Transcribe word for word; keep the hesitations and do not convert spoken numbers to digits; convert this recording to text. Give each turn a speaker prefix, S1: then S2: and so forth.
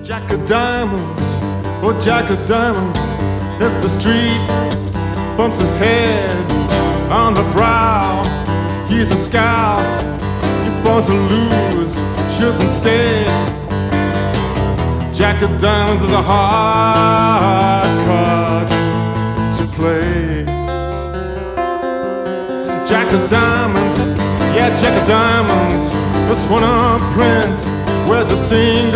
S1: Jack of diamonds, oh Jack of diamonds, hits the street, bumps his head on the brow. He's a scout, he born to lose, shouldn't stay. Jack of diamonds is a hard card to play. Jack of diamonds, yeah, Jack of diamonds, this one a prince, wears a single